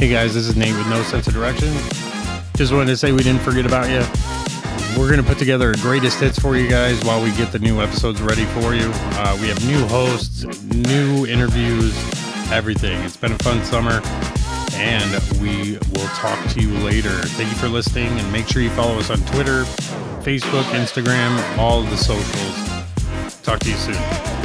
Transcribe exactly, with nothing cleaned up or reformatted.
Hey guys, this is Nate with No Sense of Direction. Just wanted to say we didn't forget about you. We're going to put together a greatest hits for you guys while we get the new episodes ready for you. Uh, we have new hosts, new interviews, everything. It's been a fun summer, and we will talk to you later. Thank you for listening, and make sure you follow us on Twitter, Facebook, Instagram, all of the socials. Talk to you soon.